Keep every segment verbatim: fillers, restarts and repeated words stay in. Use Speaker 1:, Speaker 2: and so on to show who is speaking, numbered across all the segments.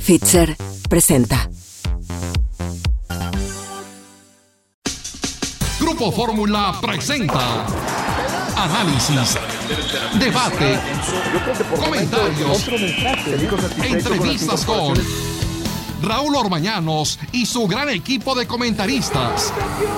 Speaker 1: Fitzer presenta.
Speaker 2: Grupo Fórmula presenta análisis, debate, comentarios, entrevistas con Raúl Orbañanos y su gran equipo de comentaristas.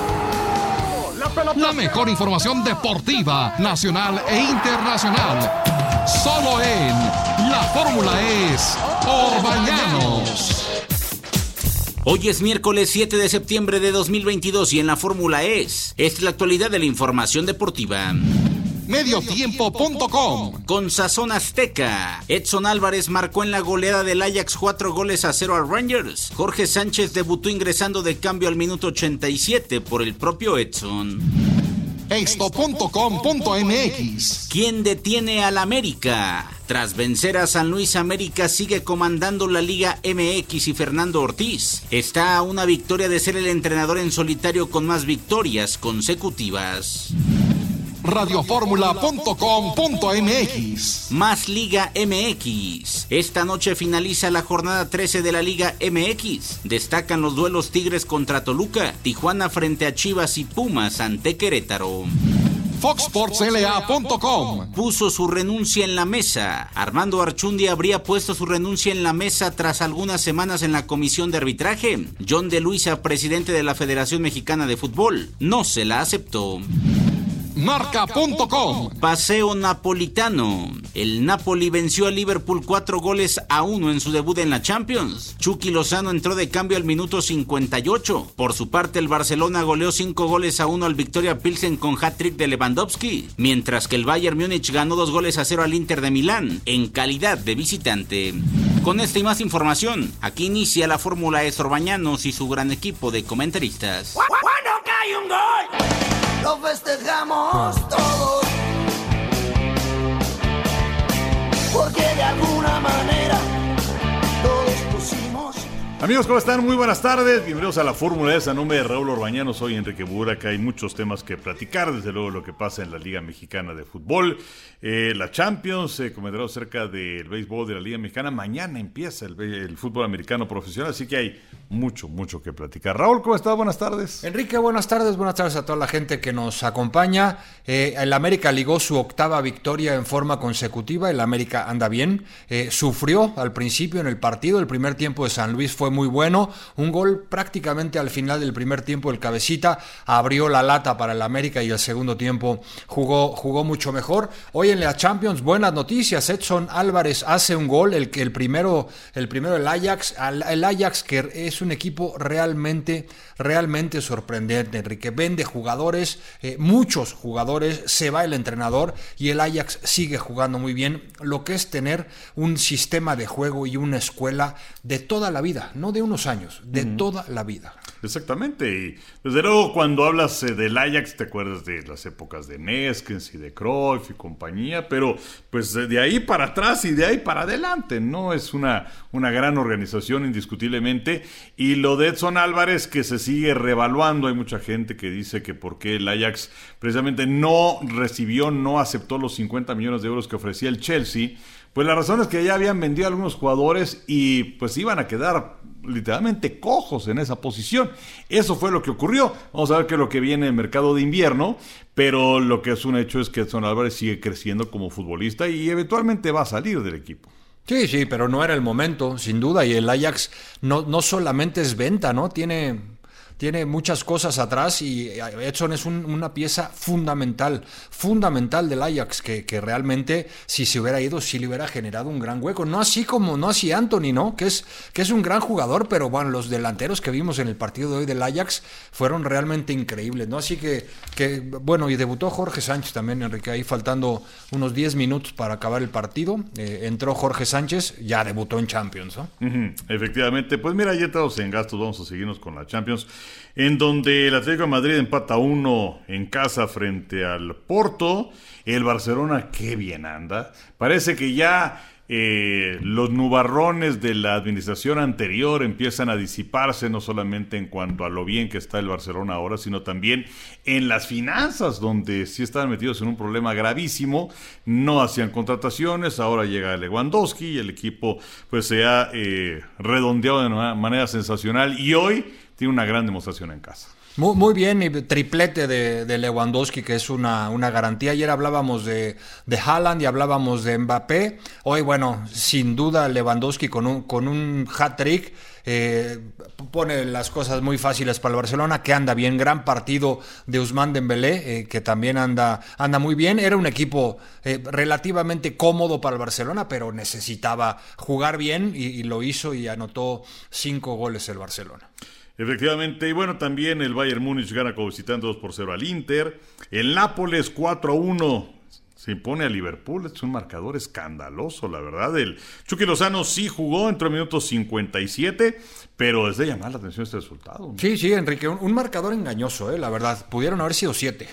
Speaker 2: La mejor información deportiva, nacional e internacional. Solo en La Fórmula es Orbañanos.
Speaker 3: Hoy es miércoles siete de septiembre de dos mil veintidós y en La Fórmula es. Esta es la actualidad de la información deportiva.
Speaker 2: Mediotiempo punto com.
Speaker 3: Con sazón azteca. Edson Álvarez marcó en la goleada del Ajax cuatro goles a cero al Rangers. Jorge Sánchez debutó ingresando de cambio al minuto ochenta y siete por el propio Edson.
Speaker 2: Esto punto com punto m x.
Speaker 3: ¿Quién detiene al América? Tras vencer a San Luis, América sigue comandando la Liga M X y Fernando Ortiz está a una victoria de ser el entrenador en solitario con más victorias consecutivas.
Speaker 2: Radioformula punto com punto m x.
Speaker 3: Más Liga M X. Esta noche finaliza la jornada trece de la Liga M X. Destacan los duelos Tigres contra Toluca, Tijuana frente a Chivas y Pumas ante Querétaro.
Speaker 2: Fox Sports L A punto com.
Speaker 3: Puso su renuncia en la mesa. Armando Archundi habría puesto su renuncia en la mesa tras algunas semanas en la comisión de arbitraje. John de Luisa, presidente de la Federación Mexicana de Fútbol, no se la aceptó.
Speaker 2: Marca punto com.
Speaker 3: Paseo napolitano. El Napoli venció a Liverpool cuatro goles a uno en su debut en la Champions. Chucky Lozano entró de cambio al minuto cincuenta y ocho. Por su parte, el Barcelona goleó cinco goles a uno al Victoria Pilsen con hat-trick de Lewandowski, mientras que el Bayern Múnich ganó dos goles a cero al Inter de Milán en calidad de visitante. Con esta y más información, aquí inicia la Fórmula es Orbañanos y su gran equipo de comentaristas.
Speaker 4: ¡Cuándo cae un gol! Lo festejamos todos, porque de alguna manera todos pusimos.
Speaker 5: Amigos, ¿cómo están? Muy buenas tardes, bienvenidos a la Fórmula E. A nombre de Raúl Orbañanos, soy Enrique Buraca. Hay muchos temas que platicar, desde luego lo que pasa en la Liga Mexicana de Fútbol, eh, la Champions, eh, comentaremos acerca del béisbol de la Liga Mexicana. Mañana empieza el, el fútbol americano profesional, así que hay mucho, mucho que platicar. Raúl, ¿cómo estás? Buenas tardes.
Speaker 6: Enrique, buenas tardes, buenas tardes a toda la gente que nos acompaña. Eh, el América ligó su octava victoria en forma consecutiva, el América anda bien, eh, sufrió al principio en el partido, el primer tiempo de San Luis fue muy bueno, un gol prácticamente al final del primer tiempo, el Cabecita abrió la lata para el América y el segundo tiempo jugó, jugó mucho mejor. Hoy en la Champions, buenas noticias, Edson Álvarez hace un gol, el, el primero, el primero el Ajax, el Ajax que es un equipo realmente, realmente sorprendente, Enrique, vende jugadores, eh, muchos jugadores, se va el entrenador y el Ajax sigue jugando muy bien, lo que es tener un sistema de juego y una escuela de toda la vida, no de unos años, de uh-huh. toda la vida.
Speaker 5: Exactamente, y desde luego cuando hablas eh, del Ajax te acuerdas de las épocas de Neskens y de Cruyff y compañía, pero pues de ahí para atrás y de ahí para adelante, ¿no? Es una, una gran organización indiscutiblemente, y lo de Edson Álvarez que se sigue revaluando, hay mucha gente que dice que por qué el Ajax precisamente no recibió, no aceptó los cincuenta millones de euros que ofrecía el Chelsea. Pues la razón es que ya habían vendido a algunos jugadores y pues iban a quedar literalmente cojos en esa posición. Eso fue lo que ocurrió. Vamos a ver qué es lo que viene en el mercado de invierno, pero lo que es un hecho es que Edson Álvarez sigue creciendo como futbolista y eventualmente va a salir del equipo.
Speaker 6: Sí, sí, pero no era el momento, sin duda, y el Ajax no, no solamente es venta, ¿no? Tiene... Tiene muchas cosas atrás y Edson es un, una pieza fundamental, fundamental del Ajax, que, que realmente si se hubiera ido, sí le hubiera generado un gran hueco. No así como, no así Anthony, ¿no? Que es, que es un gran jugador, pero bueno, los delanteros que vimos en el partido de hoy del Ajax fueron realmente increíbles, ¿no? Así que, que bueno, y debutó Jorge Sánchez también, Enrique, ahí faltando unos diez minutos para acabar el partido. Eh, entró Jorge Sánchez, ya debutó en Champions, ¿no?
Speaker 5: Uh-huh. Efectivamente, pues mira, ya estamos en gastos, vamos a seguirnos con la Champions, en donde el Atlético de Madrid empata uno en casa frente al Porto. El Barcelona, qué bien anda. Parece que ya eh, los nubarrones de la administración anterior empiezan a disiparse, no solamente en cuanto a lo bien que está el Barcelona ahora, sino también en las finanzas, donde sí estaban metidos en un problema gravísimo, no hacían contrataciones, ahora llega Lewandowski y el equipo pues se ha eh, redondeado de una manera sensacional y hoy tiene una gran demostración en casa.
Speaker 6: Muy, muy bien, y triplete de, de Lewandowski, que es una, una garantía. Ayer hablábamos de, de Haaland y hablábamos de Mbappé. Hoy, bueno, sin duda Lewandowski con un, con un hat-trick eh, pone las cosas muy fáciles para el Barcelona, que anda bien. Gran partido de Ousmane Dembélé, eh, que también anda, anda muy bien. Era un equipo eh, relativamente cómodo para el Barcelona, pero necesitaba jugar bien y, y lo hizo y anotó cinco goles el Barcelona.
Speaker 5: Efectivamente, y bueno, también el Bayern Múnich gana como visitante dos por cero al Inter. El Nápoles cuatro a uno se impone a Liverpool. Es un marcador escandaloso, la verdad. El Chucky Lozano sí jugó, entró en minutos cincuenta y siete, pero es de llamar la atención este resultado, ¿no?
Speaker 6: Sí, sí, Enrique, un, un marcador engañoso, eh, la verdad. Pudieron haber sido siete.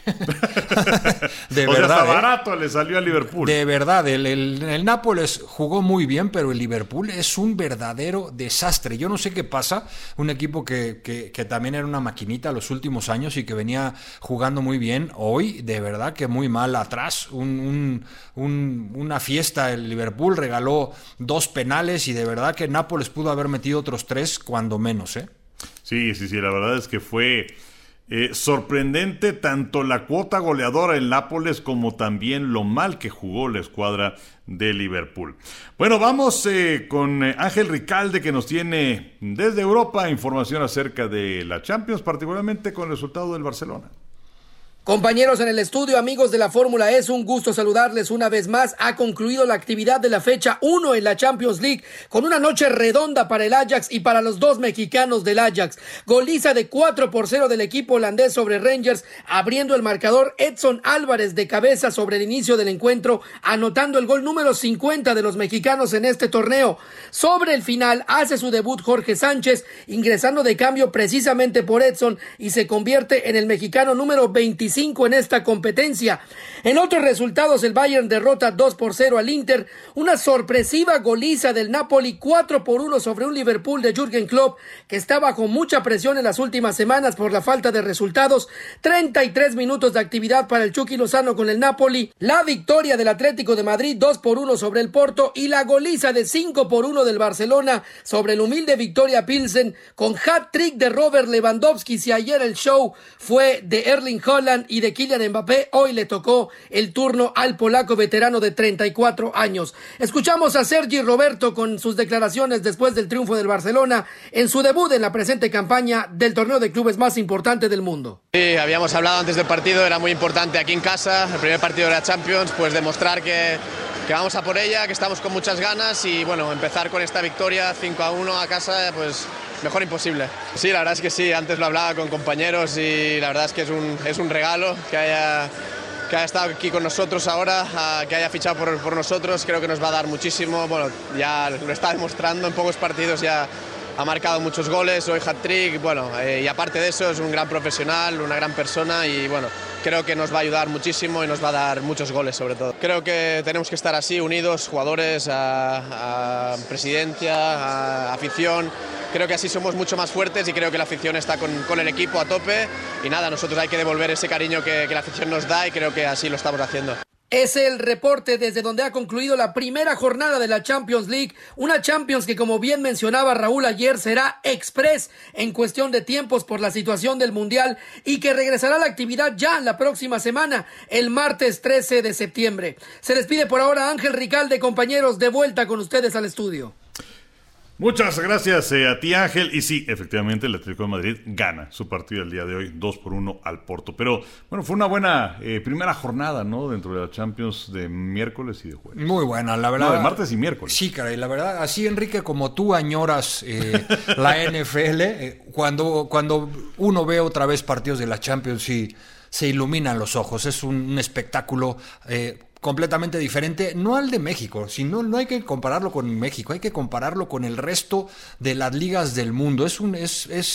Speaker 5: De o verdad. Sea, hasta eh. barato le salió a Liverpool.
Speaker 6: De verdad, el, el, el Nápoles jugó muy bien, pero el Liverpool es un verdadero desastre. Yo no sé qué pasa. Un equipo que, que, que también era una maquinita los últimos años y que venía jugando muy bien. Hoy, de verdad que muy mal atrás. Un, un, un, una fiesta. El Liverpool regaló dos penales y de verdad que Nápoles pudo haber metido otros tres cuando menos, ¿eh?
Speaker 5: Sí, sí, sí, la verdad es que fue eh, sorprendente tanto la cuota goleadora en Nápoles como también lo mal que jugó la escuadra de Liverpool. Bueno, vamos eh, con eh, Ángel Ricalde, que nos tiene desde Europa información acerca de la Champions, particularmente con el resultado del Barcelona.
Speaker 7: Compañeros en el estudio, amigos de la Fórmula E, es un gusto saludarles una vez más. Ha concluido la actividad de la fecha uno en la Champions League con una noche redonda para el Ajax y para los dos mexicanos del Ajax. Goliza de cuatro por cero del equipo holandés sobre Rangers, abriendo el marcador Edson Álvarez de cabeza sobre el inicio del encuentro, anotando el gol número cincuenta de los mexicanos en este torneo. Sobre el final hace su debut Jorge Sánchez, ingresando de cambio precisamente por Edson, y se convierte en el mexicano número veinticinco en esta competencia. En otros resultados, el Bayern derrota dos por cero al Inter, una sorpresiva goliza del Napoli cuatro por uno sobre un Liverpool de Jürgen Klopp, que está bajo mucha presión en las últimas semanas por la falta de resultados. treinta y tres minutos de actividad para el Chucky Lozano con el Napoli, la victoria del Atlético de Madrid dos por uno sobre el Porto y la goliza de cinco por uno del Barcelona sobre el humilde Victoria Pilsen, con hat-trick de Robert Lewandowski. Si ayer el show fue de Erling Haaland y de Kylian Mbappé, hoy le tocó el turno al polaco veterano de treinta y cuatro años. Escuchamos a Sergi Roberto con sus declaraciones después del triunfo del Barcelona en su debut en la presente campaña del torneo de clubes más importante del mundo.
Speaker 8: Sí, habíamos hablado antes del partido, era muy importante aquí en casa, el primer partido de la Champions, pues demostrar que, que vamos a por ella, que estamos con muchas ganas y bueno, empezar con esta victoria cinco a uno a casa, pues mejor imposible. Sí, la verdad es que sí, antes lo hablaba con compañeros y la verdad es que es un, es un regalo que haya, que haya estado aquí con nosotros ahora, uh, que haya fichado por, por nosotros, creo que nos va a dar muchísimo. Bueno, ya lo está demostrando, en pocos partidos ya ha marcado muchos goles, hoy hat-trick, bueno, eh, y aparte de eso es un gran profesional, una gran persona y bueno, creo que nos va a ayudar muchísimo y nos va a dar muchos goles sobre todo. Creo que tenemos que estar así, unidos, jugadores, a, a presidencia, a afición. Creo que así somos mucho más fuertes y creo que la afición está con, con el equipo a tope y nada, nosotros hay que devolver ese cariño que, que la afición nos da y creo que así lo estamos haciendo.
Speaker 7: Es el reporte desde donde ha concluido la primera jornada de la Champions League, una Champions que, como bien mencionaba Raúl ayer, será express en cuestión de tiempos por la situación del Mundial y que regresará a la actividad ya la próxima semana, el martes trece de septiembre. Se despide por ahora Ángel Ricalde, compañeros, de vuelta con ustedes al estudio.
Speaker 5: Muchas gracias eh, a ti, Ángel. Y sí, efectivamente, el Atlético de Madrid gana su partido el día de hoy, dos por uno al Porto. Pero, bueno, fue una buena eh, primera jornada, ¿no? Dentro de la Champions de miércoles y de jueves.
Speaker 6: Muy buena, la verdad.
Speaker 5: No, de martes y miércoles.
Speaker 6: Sí, caray, la verdad, así, Enrique, como tú añoras eh, la N F L, eh, cuando, cuando uno ve otra vez partidos de la Champions y se iluminan los ojos. Es un, un espectáculo eh, completamente diferente, no al de México, sino no hay que compararlo con México, hay que compararlo con el resto de las ligas del mundo. Es un es es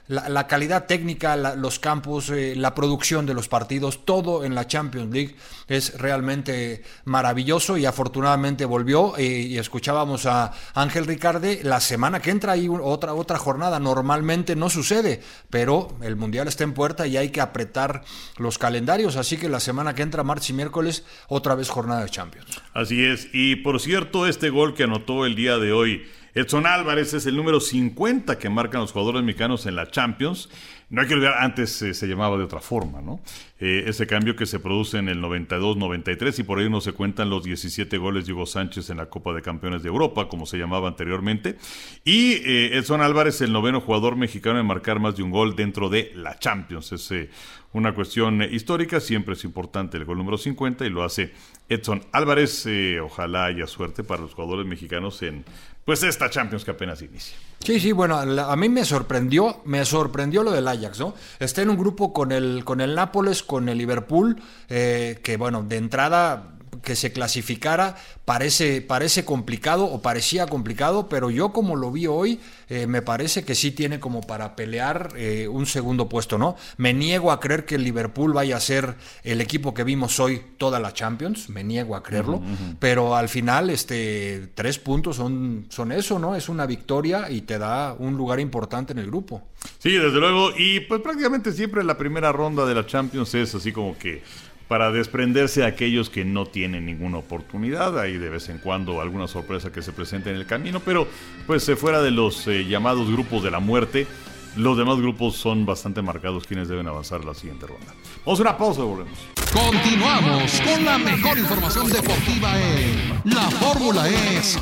Speaker 6: la, la calidad técnica, la, los campos, eh, la producción de los partidos, todo en la Champions League es realmente maravilloso y afortunadamente volvió. Eh, y escuchábamos a Ángel Ricarde, la semana que entra hay otra, otra jornada, normalmente no sucede, pero el Mundial está en puerta y hay que apretar los calendarios, así que la semana que entra, martes y miércoles, otra vez jornada de Champions.
Speaker 5: Así es, y por cierto, este gol que anotó el día de hoy Edson Álvarez es el número cincuenta que marcan los jugadores mexicanos en la Champions. No hay que olvidar, antes eh, se llamaba de otra forma, ¿no? Eh, ese cambio que se produce en el noventa y dos noventa y tres y por ahí no se cuentan los diecisiete goles de Hugo Sánchez en la Copa de Campeones de Europa, como se llamaba anteriormente. Y eh, Edson Álvarez, el noveno jugador mexicano en marcar más de un gol dentro de la Champions. Es eh, una cuestión eh, histórica, siempre es importante el gol número cincuenta y lo hace Edson Álvarez. Eh, ojalá haya suerte para los jugadores mexicanos en pues esta Champions que apenas inicia.
Speaker 6: Sí, sí, bueno, a mí me sorprendió, me sorprendió lo del Ajax, ¿no? Está en un grupo con el, con el Nápoles, con el Liverpool, eh, que bueno, de entrada que se clasificara parece, parece complicado o parecía complicado, pero yo como lo vi hoy, eh, me parece que sí tiene como para pelear eh, un segundo puesto, ¿no? Me niego a creer que el Liverpool vaya a ser el equipo que vimos hoy toda la Champions, me niego a creerlo, uh-huh, uh-huh. Pero al final este, tres puntos son, son eso, ¿no? Es una victoria y te da un lugar importante en el grupo.
Speaker 5: Sí, desde luego, y pues prácticamente siempre la primera ronda de la Champions es así como que para desprenderse a aquellos que no tienen ninguna oportunidad. Hay de vez en cuando alguna sorpresa que se presente en el camino, pero pues eh, fuera de los eh, llamados grupos de la muerte, los demás grupos son bastante marcados quienes deben avanzar a la siguiente ronda. Vamos a una pausa y volvemos.
Speaker 2: Continuamos con la mejor información deportiva en La Fórmula es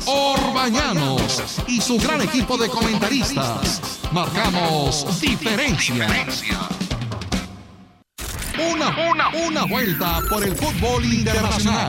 Speaker 2: Orbañanos y su gran equipo de comentaristas. Marcamos diferencia. Una, una, una vuelta por el fútbol internacional.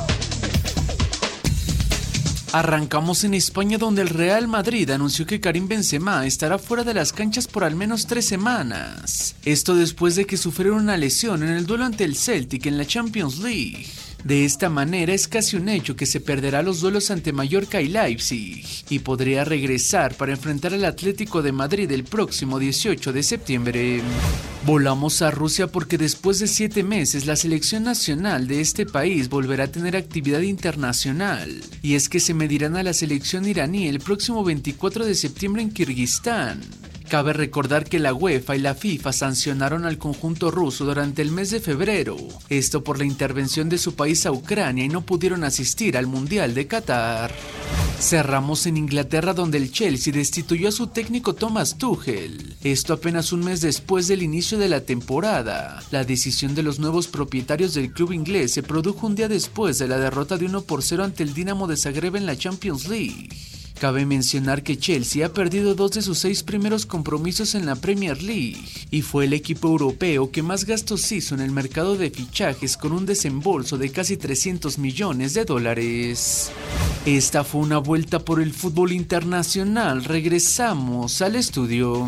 Speaker 9: Arrancamos en España, donde el Real Madrid anunció que Karim Benzema estará fuera de las canchas por al menos tres semanas. Esto después de que sufriera una lesión en el duelo ante el Celtic en la Champions League. De esta manera es casi un hecho que se perderá los duelos ante Mallorca y Leipzig y podría regresar para enfrentar al Atlético de Madrid el próximo dieciocho de septiembre. Volamos a Rusia porque después de siete meses la selección nacional de este país volverá a tener actividad internacional, y es que se medirán a la selección iraní el próximo veinticuatro de septiembre en Kirguistán. Cabe recordar que la UEFA y la FIFA sancionaron al conjunto ruso durante el mes de febrero, esto por la intervención de su país a Ucrania, y no pudieron asistir al Mundial de Qatar. Cerramos en Inglaterra, donde el Chelsea destituyó a su técnico Thomas Tuchel, esto apenas un mes después del inicio de la temporada. La decisión de los nuevos propietarios del club inglés se produjo un día después de la derrota de uno por cero ante el Dinamo de Zagreb en la Champions League. Cabe mencionar que Chelsea ha perdido dos de sus seis primeros compromisos en la Premier League y fue el equipo europeo que más gastos hizo en el mercado de fichajes, con un desembolso de casi trescientos millones de dólares. Esta fue una vuelta por el fútbol internacional. Regresamos al estudio.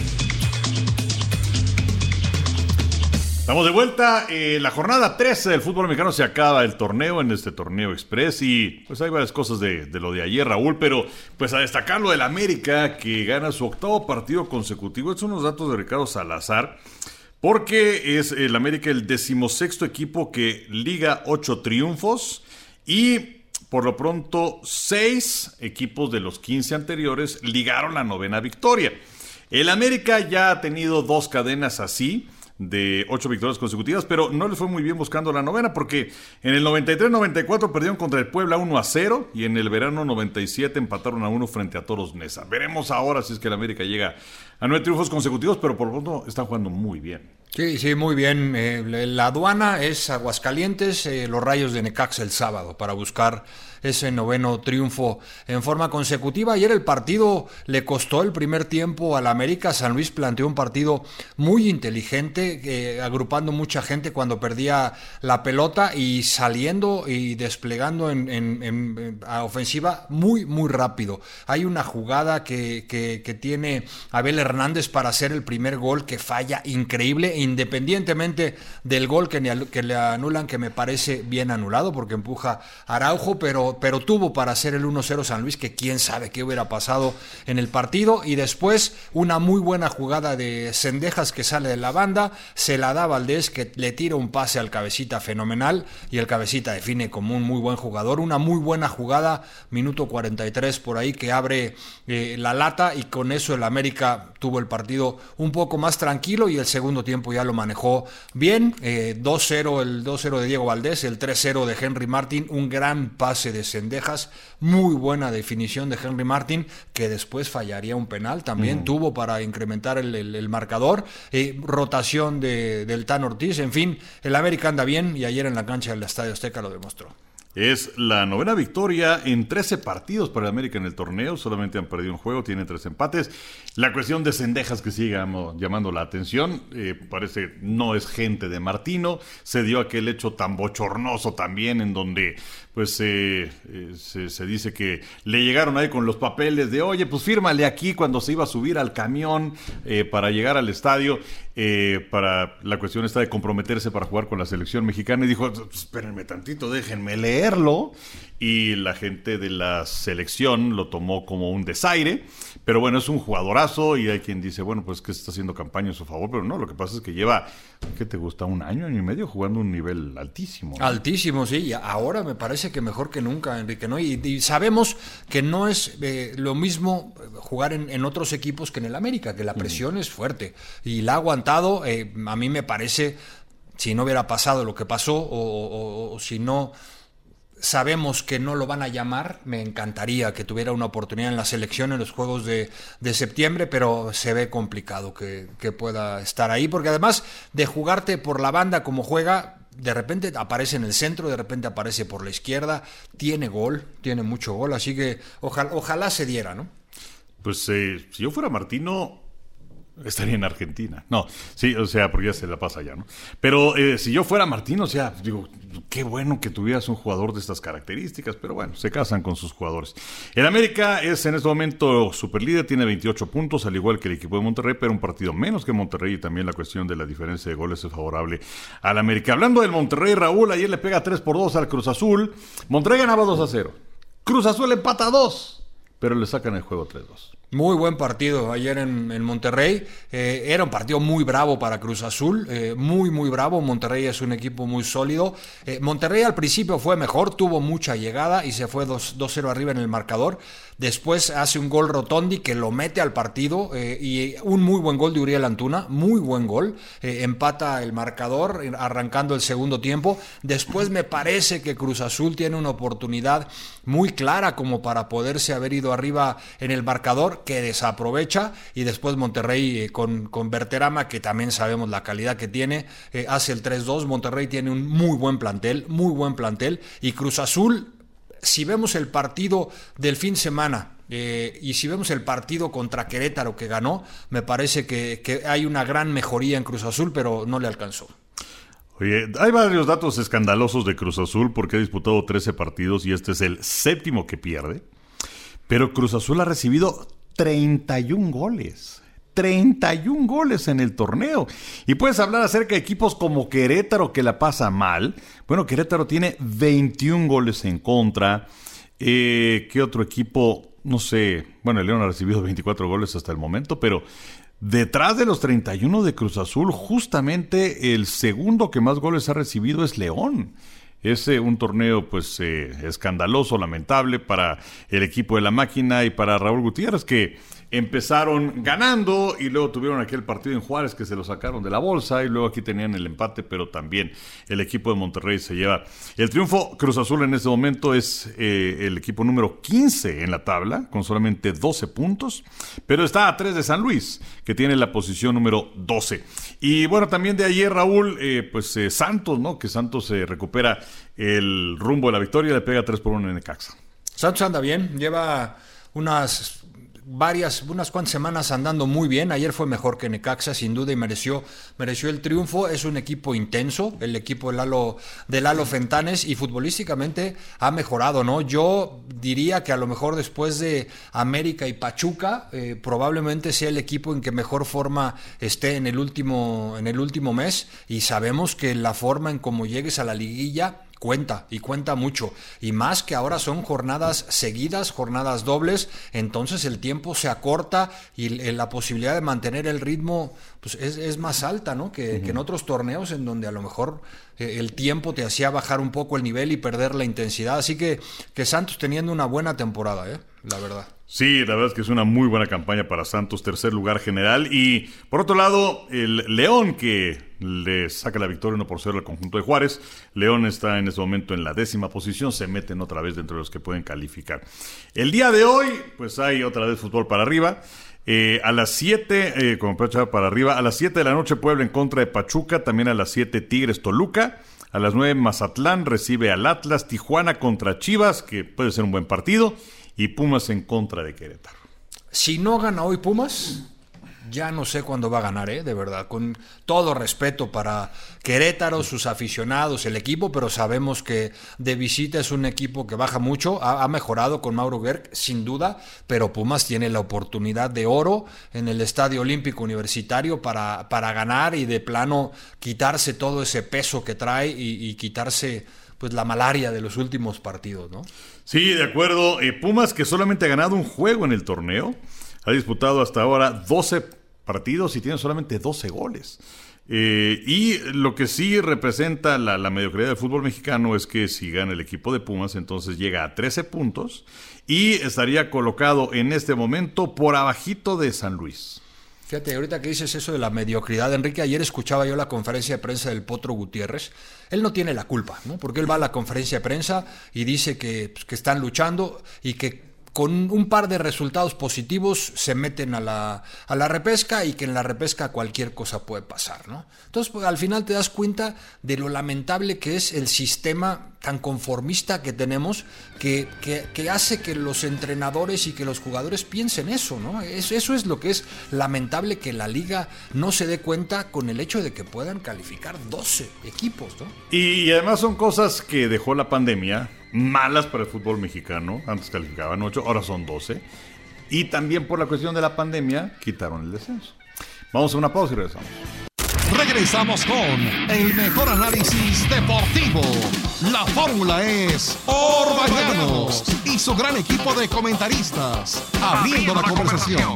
Speaker 5: Estamos de vuelta, eh, la jornada trece del fútbol mexicano se acaba el torneo en este torneo express y pues hay varias cosas de, de lo de ayer, Raúl, pero pues a destacar lo del América, que gana su octavo partido consecutivo. Estos son los datos de Ricardo Salazar, porque es el América el decimosexto equipo que liga ocho triunfos y por lo pronto seis equipos de los quince anteriores ligaron la novena victoria. El América ya ha tenido dos cadenas así, de ocho victorias consecutivas, pero no les fue muy bien buscando la novena, porque en el noventa y tres noventa y cuatro perdieron contra el Puebla uno a cero y en el verano noventa y siete empataron a uno frente a Toros Neza. Veremos ahora si es que el América llega a nueve triunfos consecutivos, pero por lo pronto están jugando muy bien.
Speaker 6: Sí, sí, muy bien. Eh, la aduana es Aguascalientes, eh, los Rayos de Necaxa el sábado para buscar ese noveno triunfo en forma consecutiva. Ayer el partido le costó el primer tiempo al América. San Luis planteó un partido muy inteligente, eh, agrupando mucha gente cuando perdía la pelota y saliendo y desplegando en, en, en, en a ofensiva muy, muy rápido. Hay una jugada que, que, que tiene Abel Hernández para hacer el primer gol que falla increíble. independientemente del gol que, le, que le anulan, que me parece bien anulado porque empuja a Araujo, pero, pero tuvo para hacer el uno cero San Luis, que quién sabe qué hubiera pasado en el partido. Y después una muy buena jugada de Cendejas que sale de la banda, se la da a Valdés, que le tira un pase al Cabecita fenomenal, y el Cabecita define como un muy buen jugador. Una muy buena jugada, minuto cuarenta y tres por ahí, que abre eh, la lata, y con eso el América tuvo el partido un poco más tranquilo y el segundo tiempo ya lo manejó bien. eh, dos cero, el dos cero de Diego Valdés, el tres cero de Henry Martin, un gran pase de Cendejas, muy buena definición de Henry Martin, que después fallaría un penal, también uh-huh. tuvo para incrementar el, el, el marcador, eh, rotación de, del Tan Ortiz, en fin, el América anda bien, y ayer en la cancha del Estadio Azteca lo demostró.
Speaker 5: Es la novena victoria en trece partidos para el América en el torneo. Solamente han perdido un juego, tienen tres empates. La cuestión de Cendejas que sigue llamando la atención, eh, parece no es gente de Martino. Se dio aquel hecho tan bochornoso también, en donde pues eh, eh, se, se dice que le llegaron ahí con los papeles de oye, pues fírmale aquí, cuando se iba a subir al camión eh, para llegar al estadio, eh, para la cuestión esta de comprometerse para jugar con la selección mexicana, y dijo, espérenme tantito, déjenme leerlo. Y la gente de la selección lo tomó como un desaire, pero bueno, es un jugadorazo, y hay quien dice, bueno, pues que se está haciendo campaña a su favor, pero no, lo que pasa es que lleva, ¿qué te gusta? Un año, año y medio jugando un nivel altísimo, ¿no?
Speaker 6: Altísimo, sí, y ahora me parece que mejor que nunca, Enrique, ¿no? Y, y sabemos que no es eh, lo mismo jugar en, en otros equipos que en el América, que la presión mm. es fuerte, y la ha aguantado. eh, a mí me parece, si no hubiera pasado lo que pasó, o, o, o si no sabemos que no lo van a llamar, me encantaría que tuviera una oportunidad en la selección en los Juegos de, de septiembre, pero se ve complicado que, que pueda estar ahí, porque además de jugarte por la banda como juega, de repente aparece en el centro, de repente aparece por la izquierda, tiene gol, tiene mucho gol, así que ojalá, ojalá se diera, ¿no?
Speaker 5: Pues eh, si yo fuera Martino, estaría en Argentina. No, sí, o sea, porque ya se la pasa allá, ¿no? Pero eh, si yo fuera Martino, o sea, digo, qué bueno que tuvieras un jugador de estas características, pero bueno, se casan con sus jugadores. El América es en este momento superlíder, tiene veintiocho puntos, al igual que el equipo de Monterrey, pero un partido menos que Monterrey, y también la cuestión de la diferencia de goles es favorable al América. Hablando del Monterrey, Raúl, ayer le pega tres por dos al Cruz Azul. Monterrey ganaba dos a cero. Cruz Azul empata dos, pero le sacan el juego tres dos.
Speaker 6: Muy buen partido ayer en, en Monterrey. Eh, era un partido muy bravo para Cruz Azul, eh, muy muy bravo. Monterrey es un equipo muy sólido. Eh, Monterrey al principio fue mejor, tuvo mucha llegada y se fue dos cero arriba en el marcador. Después hace un gol Rotondi que lo mete al partido, eh, y un muy buen gol de Uriel Antuna, muy buen gol. Eh, empata el marcador arrancando el segundo tiempo. Después me parece que Cruz Azul tiene una oportunidad muy clara como para poderse haber ido arriba en el marcador, que desaprovecha, y después Monterrey eh, con, con Berterama, que también sabemos la calidad que tiene, eh, hace el tres dos. Monterrey tiene un muy buen plantel, muy buen plantel, y Cruz Azul, si vemos el partido del fin de semana, eh, y si vemos el partido contra Querétaro que ganó, me parece que, que hay una gran mejoría en Cruz Azul, pero no le alcanzó.
Speaker 5: Oye, hay varios datos escandalosos de Cruz Azul, porque ha disputado trece partidos y este es el séptimo que pierde, pero Cruz Azul ha recibido treinta y un goles. treinta y un goles en el torneo. Y puedes hablar acerca de equipos como Querétaro, que la pasa mal. Bueno, Querétaro tiene veintiún goles en contra. Eh, ¿Qué otro equipo? No sé. Bueno, el León ha recibido veinticuatro goles hasta el momento, pero detrás de los treinta y uno de Cruz Azul, justamente el segundo que más goles ha recibido es León. Es eh, un torneo pues eh, escandaloso, lamentable para el equipo de la máquina y para Raúl Gutiérrez, que empezaron ganando y luego tuvieron aquel partido en Juárez que se lo sacaron de la bolsa, y luego aquí tenían el empate, pero también el equipo de Monterrey se lleva el triunfo. Cruz Azul en este momento es eh, el equipo número quince en la tabla, con solamente doce puntos, pero está a tres de San Luis, que tiene la posición número doce. Y bueno, también de ayer, Raúl, eh, pues eh, Santos, ¿no? Que Santos se eh, recupera el rumbo de la victoria, le pega tres por uno en Necaxa.
Speaker 6: Santos anda bien, lleva unas varias, unas cuantas semanas andando muy bien. Ayer fue mejor que Necaxa, sin duda, y mereció, mereció el triunfo. Es un equipo intenso, el equipo de Lalo, de Lalo Fentanes, y futbolísticamente ha mejorado, ¿no? Yo diría que a lo mejor después de América y Pachuca, eh, probablemente sea el equipo en que mejor forma esté en el último, en el último mes, y sabemos que la forma en cómo llegues a la liguilla cuenta, y cuenta mucho, y más que ahora son jornadas seguidas, jornadas dobles, entonces el tiempo se acorta y la posibilidad de mantener el ritmo pues es, es más alta, ¿no? Que, uh-huh. que en otros torneos en donde a lo mejor eh, el tiempo te hacía bajar un poco el nivel y perder la intensidad, así que, que Santos teniendo una buena temporada, ¿eh? La verdad.
Speaker 5: Sí, la verdad es que es una muy buena campaña para Santos, tercer lugar general. Y por otro lado, el León, que le saca la victoria uno por cero al conjunto de Juárez. León está en este momento en la décima posición, se meten otra vez dentro de los que pueden calificar. El día de hoy, pues hay otra vez fútbol para arriba. Eh, a las siete, eh, como para arriba, a las siete de la noche Puebla en contra de Pachuca, también a las siete Tigres Toluca. A las nueve Mazatlán recibe al Atlas, Tijuana contra Chivas, que puede ser un buen partido, y Pumas en contra de Querétaro.
Speaker 6: Si no gana hoy Pumas, ya no sé cuándo va a ganar, ¿eh? De verdad, con todo respeto para Querétaro, sus aficionados, el equipo, pero sabemos que de visita es un equipo que baja mucho, ha, ha mejorado con Mauro Gerg, sin duda, pero Pumas tiene la oportunidad de oro en el Estadio Olímpico Universitario para, para ganar y de plano quitarse todo ese peso que trae y, y quitarse pues la malaria de los últimos partidos, ¿no?
Speaker 5: Sí, de acuerdo. Eh, Pumas, que solamente ha ganado un juego en el torneo, ha disputado hasta ahora doce partidos y tiene solamente doce goles. Eh, y lo que sí representa la, la mediocridad del fútbol mexicano es que si gana el equipo de Pumas, entonces llega a trece puntos y estaría colocado en este momento por abajito de San Luis.
Speaker 6: Fíjate, ahorita que dices eso de la mediocridad, Enrique, ayer escuchaba yo la conferencia de prensa del Potro Gutiérrez. Él no tiene la culpa, ¿no? Porque él va a la conferencia de prensa y dice que, pues, que están luchando y que con un par de resultados positivos se meten a la, a la repesca y que en la repesca cualquier cosa puede pasar, ¿no? Entonces, pues, al final te das cuenta de lo lamentable que es el sistema tan conformista que tenemos, que, que, que hace que los entrenadores y que los jugadores piensen eso, ¿no? Eso, eso es lo que es lamentable, que la liga no se dé cuenta con el hecho de que puedan calificar doce equipos, ¿no?
Speaker 5: Y, y además son cosas que dejó la pandemia, malas para el fútbol mexicano. Antes calificaban ocho, ahora son doce. Y también por la cuestión de la pandemia quitaron el descenso. Vamos a una pausa y regresamos.
Speaker 2: Regresamos con el mejor análisis deportivo. La fórmula es Orbañanos y su gran equipo de comentaristas, abriendo la conversación.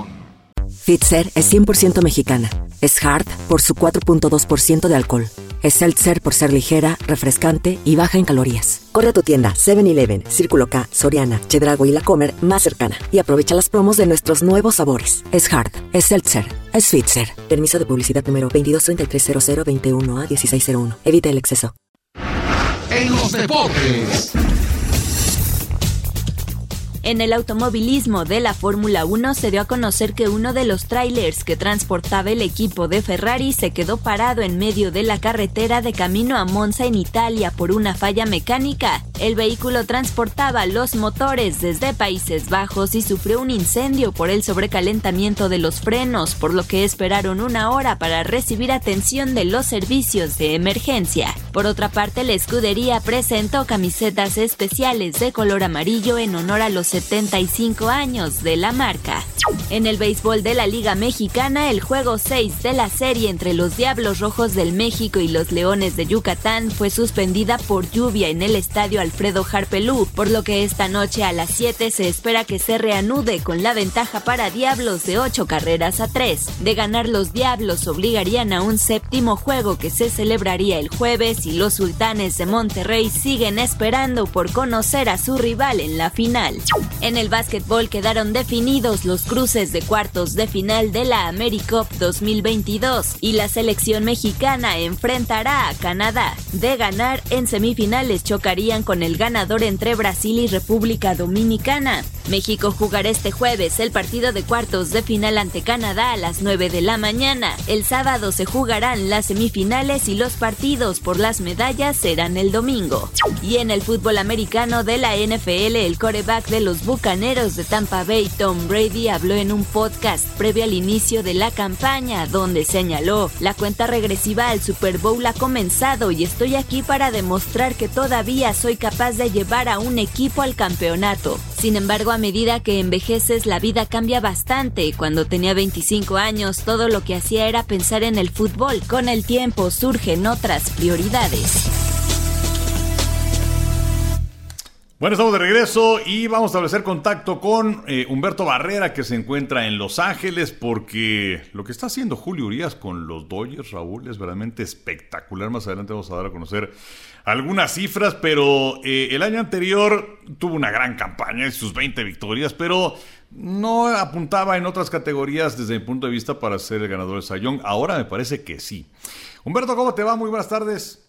Speaker 1: Fitzer es cien por ciento mexicana. Es Hard por su cuatro punto dos por ciento de alcohol. Es Seltzer por ser ligera, refrescante y baja en calorías. Corre a tu tienda seven eleven, Círculo K, Soriana, Chedraui y La Comer más cercana y aprovecha las promos de nuestros nuevos sabores. Es Hard, es Seltzer, es Fitzer. Permiso de publicidad número veintidós treinta y tres cero cero veintiuno a dieciséis cero uno. Evita el exceso.
Speaker 2: En los deportes.
Speaker 10: En el automovilismo de la Fórmula uno se dio a conocer que uno de los tráilers que transportaba el equipo de Ferrari se quedó parado en medio de la carretera de camino a Monza en Italia por una falla mecánica. El vehículo transportaba los motores desde Países Bajos y sufrió un incendio por el sobrecalentamiento de los frenos, por lo que esperaron una hora para recibir atención de los servicios de emergencia. Por otra parte, la escudería presentó camisetas especiales de color amarillo en honor a los setenta y cinco años de la marca. En el béisbol de la Liga Mexicana, el juego seis de la serie entre los Diablos Rojos del México y los Leones de Yucatán fue suspendida por lluvia en el estadio Alfredo Harpelú, por lo que esta noche a las siete se espera que se reanude con la ventaja para Diablos de ocho carreras a tres. De ganar, los Diablos obligarían a un séptimo juego que se celebraría el jueves y los Sultanes de Monterrey siguen esperando por conocer a su rival en la final. En el básquetbol quedaron definidos los cruces de cuartos de final de la AmeriCup dos mil veintidós y la selección mexicana enfrentará a Canadá. De ganar, en semifinales chocarían con el ganador entre Brasil y República Dominicana. México jugará este jueves el partido de cuartos de final ante Canadá a las nueve de la mañana. El sábado se jugarán las semifinales y los partidos por las medallas serán el domingo. Y en el fútbol americano de la N F L, el quarterback de los Bucaneros de Tampa Bay, Tom Brady, habló en un podcast previo al inicio de la campaña, donde señaló: la cuenta regresiva al Super Bowl ha comenzado y estoy aquí para demostrar que todavía soy capaz de llevar a un equipo al campeonato. Sin embargo, a medida que envejeces, la vida cambia bastante. Cuando tenía veinticinco años, todo lo que hacía era pensar en el fútbol. Con el tiempo surgen otras prioridades.
Speaker 5: Bueno, estamos de regreso y vamos a establecer contacto con eh, Humberto Barrera, que se encuentra en Los Ángeles, porque lo que está haciendo Julio Urias con los Dodgers, Raúl, es verdaderamente espectacular. Más adelante vamos a dar a conocer algunas cifras, pero eh, el año anterior tuvo una gran campaña en sus veinte victorias, pero no apuntaba en otras categorías desde mi punto de vista para ser el ganador del Cy Young. Ahora me parece que sí. Humberto, ¿cómo te va? Muy buenas tardes.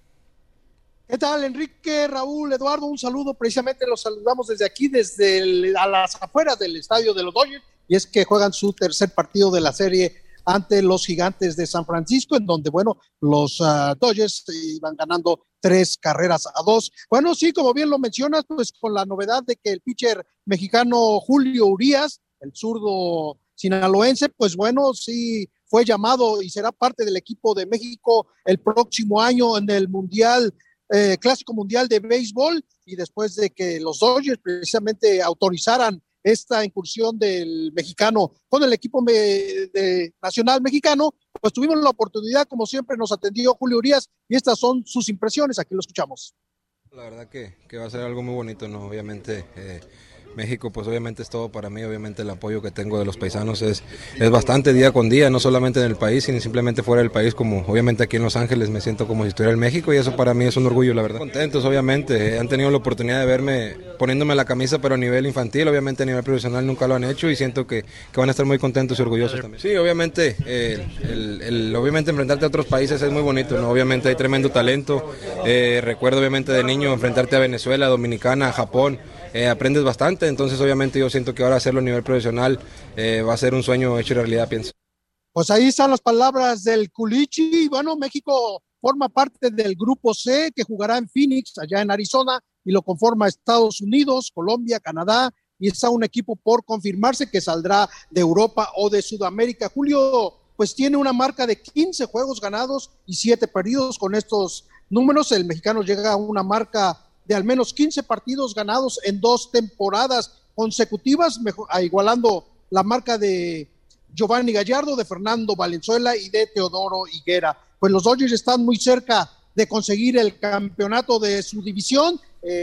Speaker 11: ¿Qué tal, Enrique, Raúl, Eduardo? Un saludo, precisamente los saludamos desde aquí, desde el, a las afueras del estadio de los Dodgers, y es que juegan su tercer partido de la serie ante los Gigantes de San Francisco, en donde, bueno, los uh, Dodgers iban ganando tres carreras a dos. Bueno, sí, como bien lo mencionas, pues con la novedad de que el pitcher mexicano Julio Urias, el zurdo sinaloense, pues bueno, sí fue llamado y será parte del equipo de México el próximo año en el Mundial Eh, Clásico Mundial de Béisbol, y después de que los Dodgers precisamente autorizaran esta incursión del mexicano con el equipo me, de, nacional mexicano, pues tuvimos la oportunidad, como siempre nos atendió Julio Urias, y estas son sus impresiones, aquí lo escuchamos.
Speaker 12: La verdad que, que va a ser algo muy bonito, ¿no? Obviamente eh, México pues obviamente es todo para mí, obviamente el apoyo que tengo de los paisanos es, es bastante día con día, no solamente en el país, sino simplemente fuera del país, como obviamente aquí en Los Ángeles me siento como si estuviera en México, y eso para mí es un orgullo, la verdad. Contentos, obviamente, han tenido la oportunidad de verme poniéndome la camisa, pero a nivel infantil, obviamente a nivel profesional nunca lo han hecho, y siento que, que van a estar muy contentos y orgullosos también. Sí, obviamente, eh, el, el, obviamente enfrentarte a otros países es muy bonito, ¿no? Obviamente hay tremendo talento, eh, recuerdo obviamente de niño enfrentarte a Venezuela, Dominicana, Japón, Eh, aprendes bastante, entonces obviamente yo siento que ahora hacerlo a nivel profesional eh, va a ser un sueño hecho realidad, pienso.
Speaker 11: Pues ahí están las palabras del Culichi. Bueno, México forma parte del grupo C, que jugará en Phoenix, allá en Arizona, y lo conforma Estados Unidos, Colombia, Canadá, y está un equipo por confirmarse que saldrá de Europa o de Sudamérica. Julio, pues tiene una marca de quince juegos ganados y siete perdidos. Con estos números, el mexicano llega a una marca de al menos quince partidos ganados en dos temporadas consecutivas, mejor, igualando la marca de Giovanni Gallardo, de Fernando Valenzuela y de Teodoro Higuera. Pues los Dodgers están muy cerca de conseguir el campeonato de su división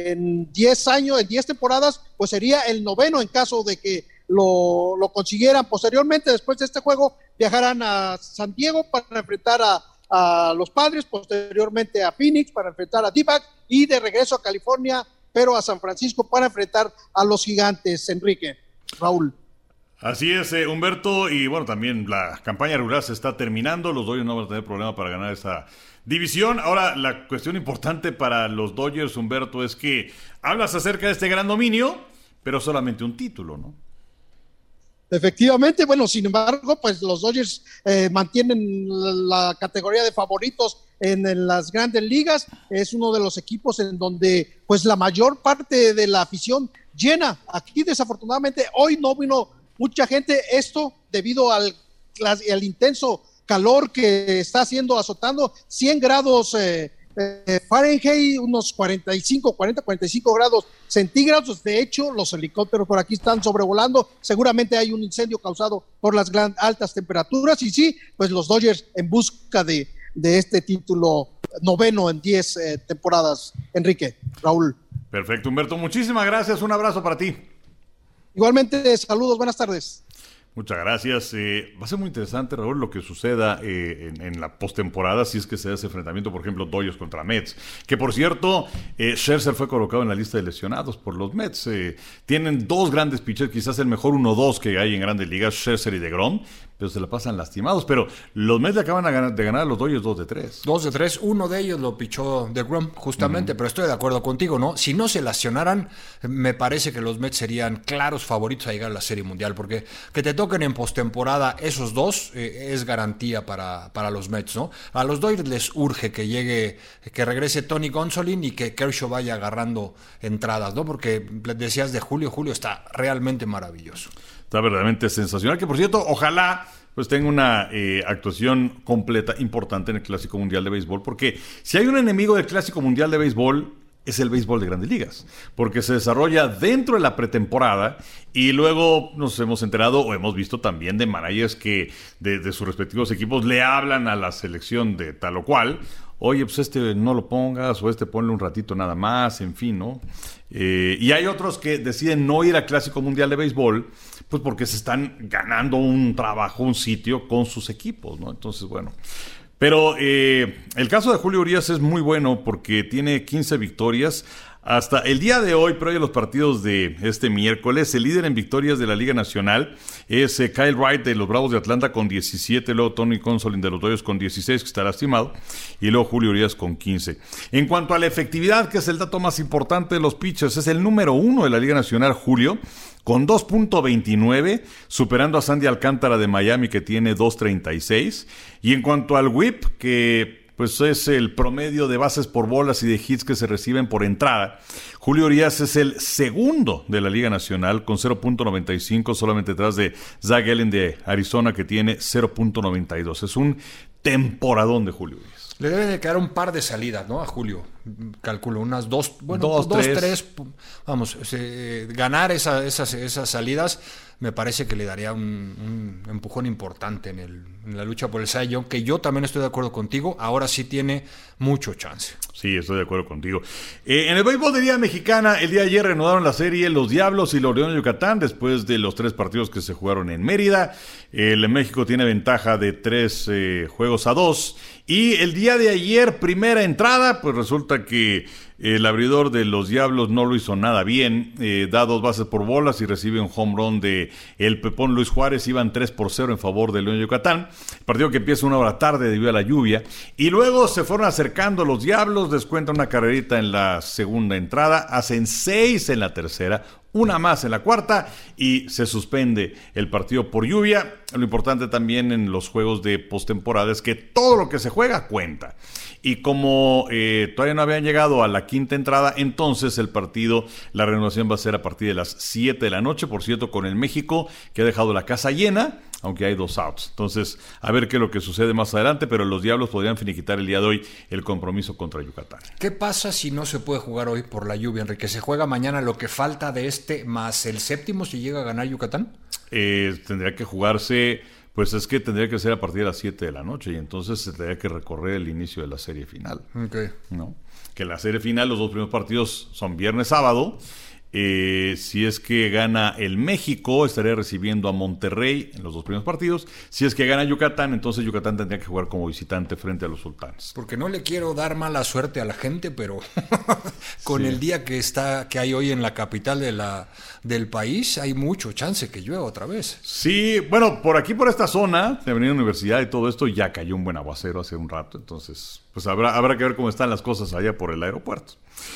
Speaker 11: en diez años, en diez temporadas, pues sería el noveno en caso de que lo, lo consiguieran. Posteriormente, después de este juego, viajarán a San Diego para enfrentar a a los Padres, posteriormente a Phoenix para enfrentar a D-Backs, y de regreso a California, pero a San Francisco para enfrentar a los Gigantes. Enrique, Raúl.
Speaker 5: Así es, eh, Humberto, y bueno, también la campaña regular se está terminando, los Dodgers no van a tener problema para ganar esta división. Ahora, la cuestión importante para los Dodgers, Humberto, es que hablas acerca de este gran dominio, pero solamente un título, ¿no?
Speaker 11: Efectivamente, bueno, sin embargo, pues los Dodgers eh, mantienen la, la categoría de favoritos en, en las grandes ligas. Es uno de los equipos en donde pues la mayor parte de la afición llena. Aquí desafortunadamente hoy no vino mucha gente, esto debido al, al intenso calor que está haciendo, azotando cien grados eh, eh, Fahrenheit, unos cuarenta y cinco, cuarenta, cuarenta y cinco grados centígrados. De hecho, los helicópteros por aquí están sobrevolando. Seguramente hay un incendio causado por las gran, altas temperaturas. Y sí, pues los Dodgers en busca de, de este título noveno en diez eh, temporadas. Enrique, Raúl.
Speaker 5: Perfecto, Humberto. Muchísimas gracias. Un abrazo para ti.
Speaker 11: Igualmente, saludos. Buenas tardes.
Speaker 5: Muchas gracias. Eh, va a ser muy interesante, Raúl, lo que suceda eh, en, en la postemporada, si es que se da ese enfrentamiento, por ejemplo, Dodgers contra Mets. Que, por cierto, eh, Scherzer fue colocado en la lista de lesionados por los Mets. Eh, tienen dos grandes pitchers, quizás el mejor uno dos que hay en grandes ligas, Scherzer y DeGrom, pero se la pasan lastimados. Pero los Mets le acaban de ganar, de ganar a los Dodgers dos de tres.
Speaker 6: dos de tres, uno de ellos lo pichó DeGrom, justamente, uh-huh. Pero estoy de acuerdo contigo, ¿no? Si no se lesionaran, me parece que los Mets serían claros favoritos a llegar a la Serie Mundial, porque que te toquen en postemporada esos dos eh, es garantía para, para los Mets, ¿no? A los Dodgers les urge que llegue, que regrese Tony Gonsolin y que Kershaw vaya agarrando entradas, ¿no? Porque decías de Julio, Julio está realmente maravilloso.
Speaker 5: Está verdaderamente sensacional, que por cierto, ojalá pues tenga una eh, actuación completa, importante en el Clásico Mundial de Béisbol, porque si hay un enemigo del Clásico Mundial de Béisbol, es el béisbol de Grandes Ligas, porque se desarrolla dentro de la pretemporada y luego nos hemos enterado o hemos visto también de managers que de, de sus respectivos equipos le hablan a la selección de tal o cual, oye, pues este no lo pongas o este ponle un ratito nada más, en fin, ¿no? Eh, y hay otros que deciden no ir al Clásico Mundial de Béisbol, pues porque se están ganando un trabajo, un sitio con sus equipos, ¿no? Entonces, bueno... Pero eh, el caso de Julio Urias es muy bueno porque tiene quince victorias. Hasta el día de hoy, previo a los partidos de este miércoles, el líder en victorias de la Liga Nacional es eh, Kyle Wright de los Bravos de Atlanta con diecisiete, luego Tony Gonsolin de los Dodgers con dieciséis, que está lastimado, y luego Julio Urias con quince. En cuanto a la efectividad, que es el dato más importante de los pitchers, es el número uno de la Liga Nacional, Julio, con dos punto veintinueve, superando a Sandy Alcántara de Miami, que tiene dos punto treinta y seis. Y en cuanto al whip, que pues es el promedio de bases por bolas y de hits que se reciben por entrada, Julio Urias es el segundo de la Liga Nacional con cero punto noventa y cinco, solamente detrás de Zach Gallen de Arizona, que tiene cero punto noventa y dos. Es un temporadón de Julio Urias.
Speaker 6: Le debe de quedar un par de salidas, ¿no? A Julio. Calculo unas dos, bueno,
Speaker 5: dos,
Speaker 6: dos
Speaker 5: tres.
Speaker 6: tres. Vamos, eh, ganar esa, esas, esas salidas me parece que le daría un, un empujón importante en, el, en la lucha por el Cy Young, que yo también estoy de acuerdo contigo. Ahora sí tiene mucho chance.
Speaker 5: Sí, estoy de acuerdo contigo. Eh, en el béisbol de Liga Mexicana, el día de ayer reanudaron la serie los Diablos y los Leones de Yucatán después de los tres partidos que se jugaron en Mérida. El México tiene ventaja de tres eh, juegos a dos. Y el día de ayer, primera entrada, pues resulta que el abridor de los Diablos no lo hizo nada bien, eh, da dos bases por bolas y recibe un home run de el Pepón Luis Juárez. Iban tres por cero en favor del León de Yucatán, partido que empieza una hora tarde debido a la lluvia, y luego se fueron acercando los Diablos, descuentan una carrerita en la segunda entrada, hacen seis en la tercera, una más en la cuarta y se suspende el partido por lluvia. Lo importante también en los juegos de postemporada es que todo lo que se juega cuenta. Y como eh, todavía no habían llegado a la quinta entrada, entonces el partido, la renovación va a ser a partir de las siete de la noche, por cierto, con el México, que ha dejado la casa llena, aunque hay dos outs. Entonces, a ver qué es lo que sucede más adelante, pero los Diablos podrían finiquitar el día de hoy el compromiso contra Yucatán.
Speaker 6: ¿Qué pasa si no se puede jugar hoy por la lluvia, Enrique? ¿Se juega mañana lo que falta de este más el séptimo si llega a ganar Yucatán?
Speaker 5: Eh, tendría que jugarse, pues es que tendría que ser a partir de las siete de la noche y entonces se tendría que recorrer el inicio de la serie final.
Speaker 6: Okay.
Speaker 5: ¿No? Que la serie final, los dos primeros partidos son viernes, sábado. Eh, si es que gana el México, estaría recibiendo a Monterrey en los dos primeros partidos. Si es que gana Yucatán, entonces Yucatán tendría que jugar como visitante frente a los Sultanes.
Speaker 6: Porque no le quiero dar mala suerte a la gente, pero con sí. el día que está que hay hoy en la capital de la, del país, hay mucho chance que llueva otra vez.
Speaker 5: Sí, bueno, por aquí, por esta zona, de Avenida Universidad y todo esto, ya cayó un buen aguacero hace un rato. Entonces, pues habrá, habrá que ver cómo están las cosas allá por el aeropuerto.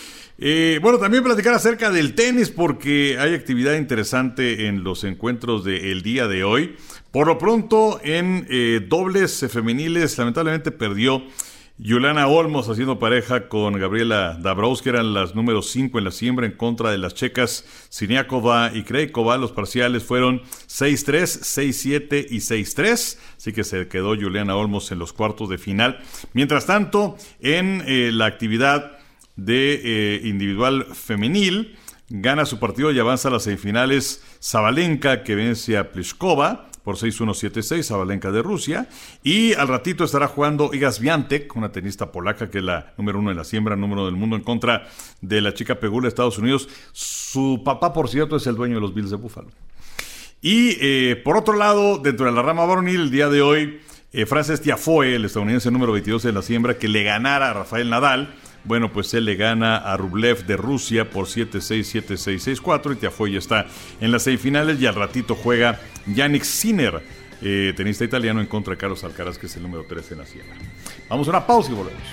Speaker 5: Eh, bueno, también platicar acerca del tenis porque hay actividad interesante en los encuentros del día de hoy. Por lo pronto, en eh, dobles femeniles, lamentablemente perdió Juliana Olmos haciendo pareja con Gabriela Dabrowski, eran las números cinco en la siembra en contra de las checas Siniakova y Krejcikova. Los parciales fueron seis tres, seis siete y seis tres, así que se quedó Juliana Olmos en los cuartos de final. Mientras tanto, en eh, la actividad de eh, individual femenil, gana su partido y avanza a las semifinales Sabalenka, que vence a Pliskova por seis uno siete seis, Sabalenka de Rusia, y al ratito estará jugando Iga Swiatek, una tenista polaca que es la número uno en la siembra, número del mundo, en contra de la chica Pegula de Estados Unidos. Su papá, por cierto, es el dueño de los Bills de Buffalo. Y eh, por otro lado, dentro de la rama varonil, el día de hoy, eh, Frances Tiafoe, el estadounidense número veintidós en la siembra, que le ganara a Rafael Nadal. Bueno, pues él le gana a Rublev de Rusia por siete seis, siete seis, seis cuatro y Tiafoe ya está en las semifinales y al ratito juega Jannik Sinner eh, tenista italiano, en contra de Carlos Alcaraz, que es el número trece en la sierra. Vamos a una pausa y volvemos.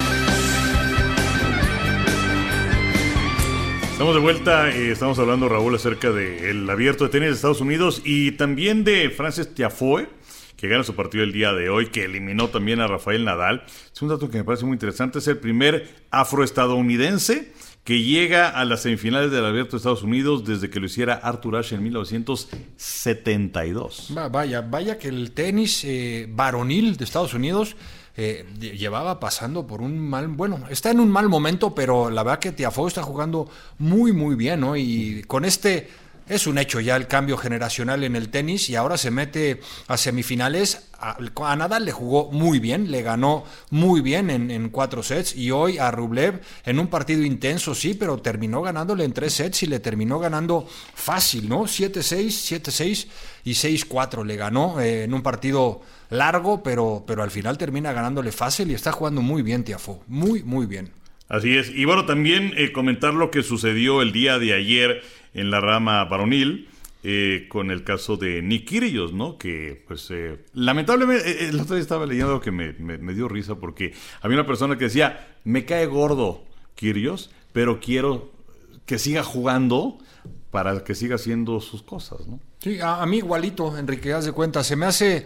Speaker 5: Estamos de vuelta, eh, estamos hablando, Raúl, acerca del abierto de tenis de Estados Unidos y también de Frances Tiafoe, que gana su partido el día de hoy, que eliminó también a Rafael Nadal. Es un dato que me parece muy interesante, es el primer afroestadounidense que llega a las semifinales del abierto de Estados Unidos desde que lo hiciera Arthur Ashe en mil novecientos setenta y dos.
Speaker 6: Va, vaya, vaya que el tenis eh, varonil de Estados Unidos Eh, llevaba pasando por un mal, bueno, está en un mal momento, pero la verdad que Tiafoe está jugando muy muy bien, ¿no? Y con este es un hecho ya el cambio generacional en el tenis y ahora se mete a semifinales. A, a Nadal le jugó muy bien, le ganó muy bien en, en cuatro sets y hoy a Rublev en un partido intenso, sí, pero terminó ganándole en tres sets y le terminó ganando fácil, ¿no? siete seis, siete seis y seis cuatro le ganó eh, en un partido largo, pero, pero al final termina ganándole fácil y está jugando muy bien Tiafoe, muy, muy bien.
Speaker 5: Así es, y bueno, también eh, comentar lo que sucedió el día de ayer en la rama varonil, eh, con el caso de Nick Kyrgios, ¿no? Que, pues, eh, lamentablemente, eh, el otro día estaba leyendo algo que me, me, me dio risa, porque había una persona que decía, me cae gordo Kyrgios, pero quiero que siga jugando para que siga haciendo sus cosas, ¿no?
Speaker 6: Sí, a, a mí igualito, Enrique, haz de cuenta, se me hace...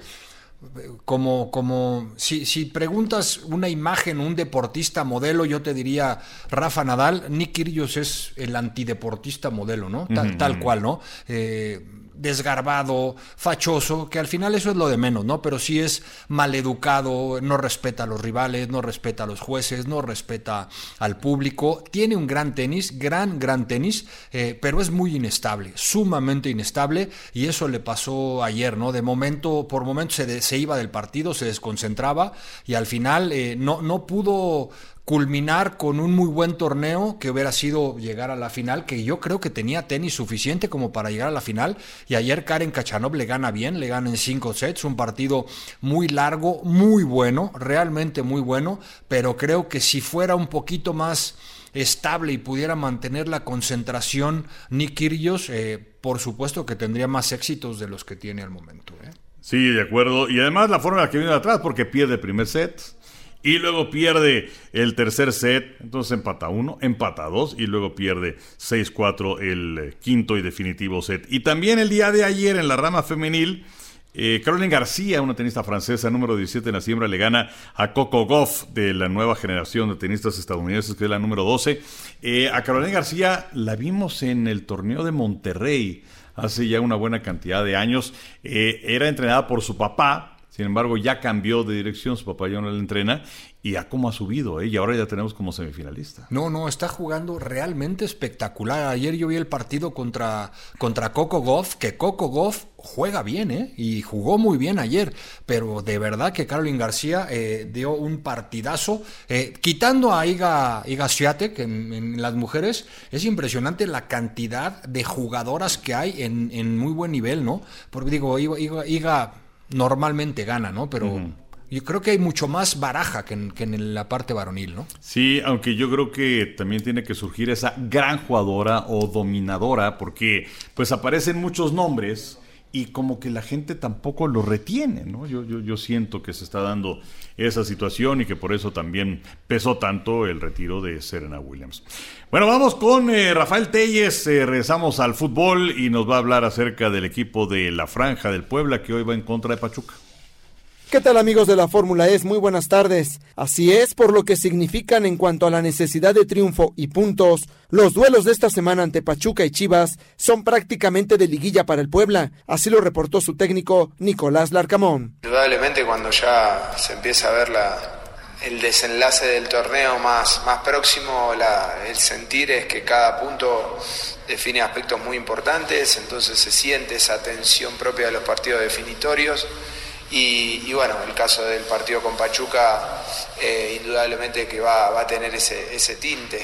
Speaker 6: Como, como si, si preguntas una imagen, un deportista modelo, yo te diría Rafa Nadal. Nick Kyrgios es el antideportista modelo, ¿no? Tal, uh-huh. tal cual, ¿no? Eh, desgarbado, fachoso, que al final eso es lo de menos, ¿no? Pero sí es maleducado, no respeta a los rivales, no respeta a los jueces, no respeta al público. Tiene un gran tenis, gran, gran tenis, eh, pero es muy inestable, sumamente inestable, y eso le pasó ayer, ¿no? De momento, por momentos se, de, se iba del partido, se desconcentraba, y al final eh, no, no pudo culminar con un muy buen torneo que hubiera sido llegar a la final, que yo creo que tenía tenis suficiente como para llegar a la final, y ayer Karen Khachanov le gana bien, le gana en cinco sets, un partido muy largo, muy bueno, realmente muy bueno, pero creo que si fuera un poquito más estable y pudiera mantener la concentración Nick Kyrgios, eh, por supuesto que tendría más éxitos de los que tiene al momento, ¿eh?
Speaker 5: Sí, de acuerdo, y además la forma en la que viene de atrás, porque pierde el primer set y luego pierde el tercer set, entonces empata uno, empata dos y luego pierde seis cuatro el quinto y definitivo set. Y también el día de ayer en la rama femenil, eh, Caroline García, una tenista francesa número diecisiete en la siembra, le gana a Coco Gauff, de la nueva generación de tenistas estadounidenses, que es la número doce. Eh, a Caroline García la vimos en el torneo de Monterrey hace ya una buena cantidad de años. Eh, era entrenada por su papá. Sin embargo, ya cambió de dirección, su papá ya no la entrena, y a cómo ha subido, ¿eh? Y ahora ya tenemos como semifinalista.
Speaker 6: No, no, está jugando realmente espectacular. Ayer yo vi el partido contra, contra Coco Gauff, que Coco Gauff juega bien, ¿eh? Y jugó muy bien ayer, pero de verdad que Caroline García eh, dio un partidazo. Eh, quitando a Iga, Iga Swiatek en, en las mujeres, es impresionante la cantidad de jugadoras que hay en, en muy buen nivel, ¿no? Porque digo, Iga... Iga, Iga normalmente gana, ¿no? Pero uh-huh. yo creo que hay mucho más baraja que en, que en la parte varonil, ¿no?
Speaker 5: Sí, aunque yo creo que también tiene que surgir esa gran jugadora o dominadora, porque pues aparecen muchos nombres y como que la gente tampoco lo retiene, ¿no? Yo, yo, yo siento que se está dando esa situación y que por eso también pesó tanto el retiro de Serena Williams. Bueno, vamos con eh, Rafael Telles, eh, regresamos al fútbol y nos va a hablar acerca del equipo de la Franja del Puebla, que hoy va en contra de Pachuca.
Speaker 13: ¿Qué tal, amigos de la Fórmula E? Muy buenas tardes. Así es, por lo que significan en cuanto a la necesidad de triunfo y puntos, los duelos de esta semana ante Pachuca y Chivas son prácticamente de liguilla para el Puebla. Así lo reportó su técnico Nicolás Larcamón.
Speaker 14: Indudablemente cuando ya se empieza a ver la, el desenlace del torneo más, más próximo, la, el sentir es que cada punto define aspectos muy importantes, entonces se siente esa tensión propia de los partidos definitorios. Y, y bueno, el caso del partido con Pachuca, eh, indudablemente que va, va a tener ese, ese tinte.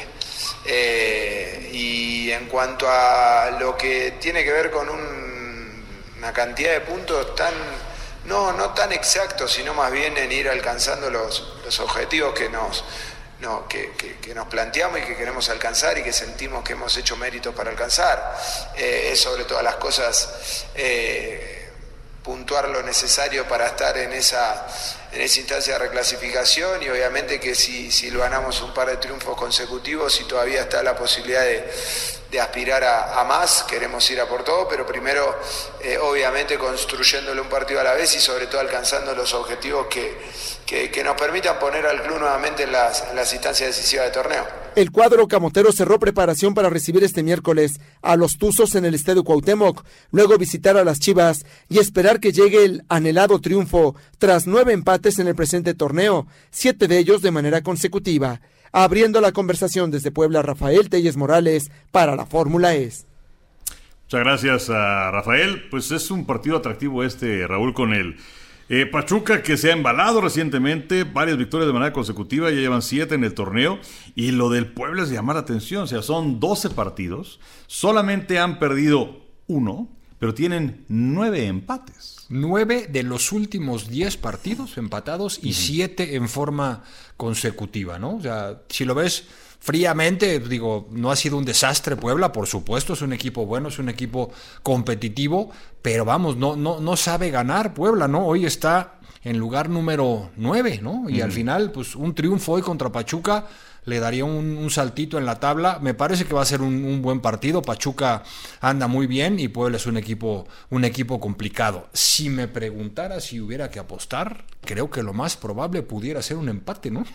Speaker 14: Eh, y en cuanto a lo que tiene que ver con un, una cantidad de puntos tan, no, no tan exactos, sino más bien en ir alcanzando los, los objetivos que nos, no, que, que, que nos planteamos y que queremos alcanzar y que sentimos que hemos hecho méritos para alcanzar. Eh, es sobre todas las cosas... Eh, puntuar lo necesario para estar en esa, en esa instancia de reclasificación, y obviamente que si, si lo ganamos un par de triunfos consecutivos y todavía está la posibilidad de, de aspirar a, a más, queremos ir a por todo, pero primero eh, obviamente construyéndole un partido a la vez y sobre todo alcanzando los objetivos que, que, que nos permitan poner al club nuevamente en las, en las instancias decisivas del torneo.
Speaker 13: El cuadro camotero cerró preparación para recibir este miércoles a los Tuzos en el Estadio Cuauhtémoc, luego visitar a las Chivas y esperar que llegue el anhelado triunfo tras nueve empates en el presente torneo, siete de ellos de manera consecutiva. Abriendo la conversación desde Puebla, Rafael Telles Morales para la Fórmula E.
Speaker 5: Muchas gracias a Rafael. Pues es un partido atractivo este, Raúl, con el eh, Pachuca, que se ha embalado recientemente, varias victorias de manera consecutiva, ya llevan siete en el torneo, y lo del Puebla es de llamar la atención, o sea, son doce partidos, solamente han perdido uno, pero tienen nueve empates.
Speaker 6: Nueve de los últimos diez partidos empatados y siete en forma consecutiva, ¿no? O sea, si lo ves fríamente, digo, no ha sido un desastre Puebla, por supuesto, es un equipo bueno, es un equipo competitivo, pero vamos, no, no, no sabe ganar Puebla, ¿no? Hoy está en lugar número nueve, ¿no? Y uh-huh. al final, pues un triunfo hoy contra Pachuca le daría un, un saltito en la tabla. Me parece que va a ser un, un buen partido. Pachuca anda muy bien y Puebla es un equipo, un equipo complicado. Si me preguntara si hubiera que apostar, creo que lo más probable pudiera ser un empate, ¿no?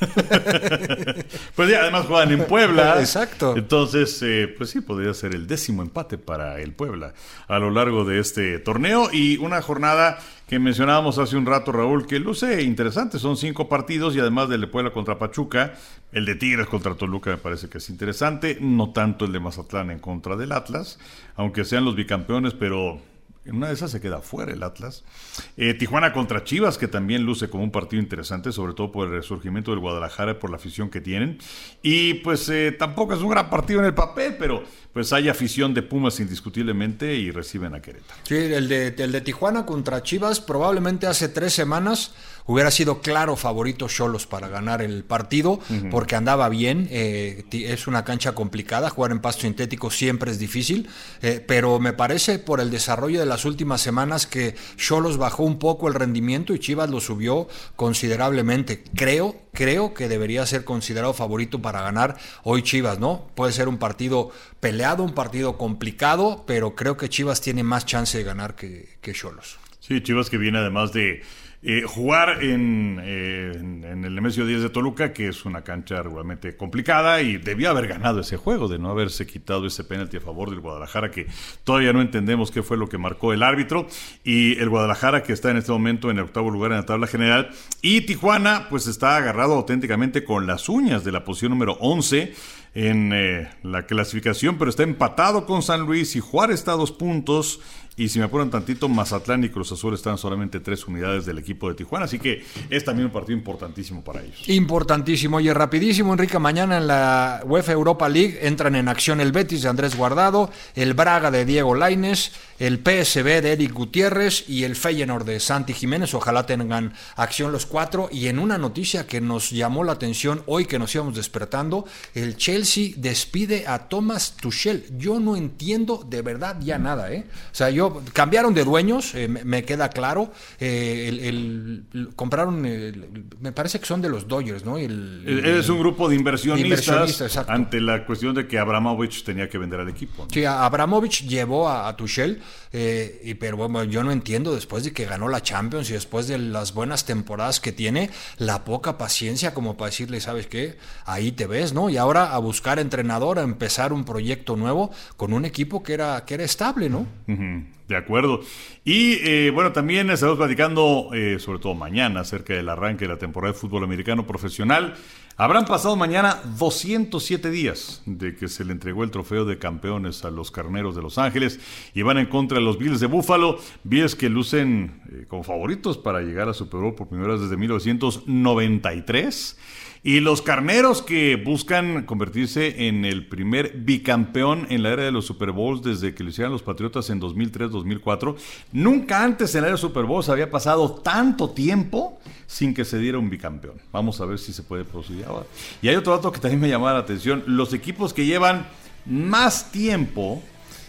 Speaker 5: Pues ya, además juegan en Puebla.
Speaker 6: Exacto.
Speaker 5: Entonces, eh, pues sí, podría ser el décimo empate para el Puebla a lo largo de este torneo. Y una jornada que mencionábamos hace un rato, Raúl, que luce interesante. Son cinco partidos y además del de Puebla contra Pachuca, el de Tigres contra Toluca me parece que es interesante. No tanto el de Mazatlán en contra del Atlas, aunque sean los bicampeones, pero en una de esas se queda fuera el Atlas. Eh, Tijuana contra Chivas, que también luce como un partido interesante, sobre todo por el resurgimiento del Guadalajara, por la afición que tienen. Y pues eh, tampoco es un gran partido en el papel, pero pues hay afición de Pumas indiscutiblemente y reciben a Querétaro.
Speaker 6: Sí, el de, el de Tijuana contra Chivas, probablemente hace tres semanas hubiera sido claro favorito Xolos para ganar el partido, uh-huh. porque andaba bien. Eh, es una cancha complicada, jugar en pasto sintético siempre es difícil, eh, pero me parece por el desarrollo de las últimas semanas que Xolos bajó un poco el rendimiento y Chivas lo subió considerablemente. Creo, creo que debería ser considerado favorito para ganar hoy Chivas, ¿no? Puede ser un partido peleado, un partido complicado, pero creo que Chivas tiene más chance de ganar que, que Xolos.
Speaker 5: Sí, Chivas que viene además de Eh, jugar en, eh, en, en el Nemesio diez de Toluca, que es una cancha regularmente complicada, y debió haber ganado ese juego, de no haberse quitado ese penalti a favor del Guadalajara, que todavía no entendemos qué fue lo que marcó el árbitro, y el Guadalajara que está en este momento en el octavo lugar en la tabla general, y Tijuana pues está agarrado auténticamente con las uñas de la posición número once en eh, la clasificación, pero está empatado con San Luis, y Juárez está a dos puntos, y si me apuran tantito, Mazatlán y Cruz Azul están solamente tres unidades del equipo de Tijuana, así que es también un partido importantísimo para ellos.
Speaker 6: Importantísimo. Oye, rapidísimo, Enrique, mañana en la UEFA Europa League entran en acción el Betis de Andrés Guardado, el Braga de Diego Lainez, el P S V de Eric Gutiérrez y el Feyenoord de Santi Jiménez. Ojalá tengan acción los cuatro. Y en una noticia que nos llamó la atención hoy que nos íbamos despertando, el Chelsea despide a Thomas Tuchel. Yo no entiendo de verdad ya nada, ¿eh? O sea, yo cambiaron de dueños, eh, me, me queda claro. Eh, el, el, el, compraron, el, me parece que son de los Dodgers, ¿no? El, el,
Speaker 5: es un grupo de inversionistas,
Speaker 6: inversionistas
Speaker 5: ante la cuestión de que Abramovich tenía que vender al equipo, ¿no?
Speaker 6: Sí, Abramovich llevó a, a Tuchel. Eh, y, pero bueno, yo no entiendo, después de que ganó la Champions y después de las buenas temporadas que tiene, la poca paciencia como para decirle, ¿sabes qué? Ahí te ves, ¿no? Y ahora a buscar entrenador, a empezar un proyecto nuevo con un equipo que era, que era estable, ¿no?
Speaker 5: Uh-huh. De acuerdo. Y eh, bueno, también estamos platicando, eh, sobre todo mañana, acerca del arranque de la temporada de fútbol americano profesional. Habrán pasado mañana doscientos siete días de que se le entregó el trofeo de campeones a los Carneros de Los Ángeles y van en contra de los Bills de Buffalo. Bills que lucen eh, como favoritos para llegar a Super Bowl por primera vez desde mil novecientos noventa y tres. Y los Carneros que buscan convertirse en el primer bicampeón en la era de los Super Bowls desde que lo hicieron los Patriotas en dos mil tres dos mil cuatro. Nunca antes en la era de Super Bowls había pasado tanto tiempo sin que se diera un bicampeón. Vamos a ver si se puede producir ahora. Y hay otro dato que también me llamaba la atención. Los equipos que llevan más tiempo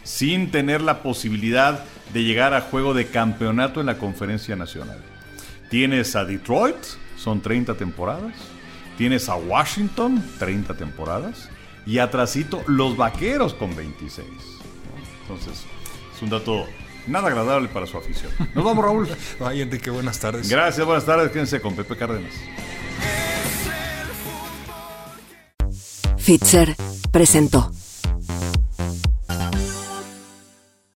Speaker 5: sin tener la posibilidad de llegar a juego de campeonato en la Conferencia Nacional. Tienes a Detroit, son treinta temporadas. Tienes a Washington, treinta temporadas. Y atrasito, los Vaqueros con veintiséis. Entonces, es un dato nada agradable para su afición. Nos vamos, Raúl.
Speaker 6: Ay, Enrique, buenas tardes.
Speaker 5: Gracias, buenas tardes. Quédense con Pepe Cárdenas.
Speaker 1: Fitzer presentó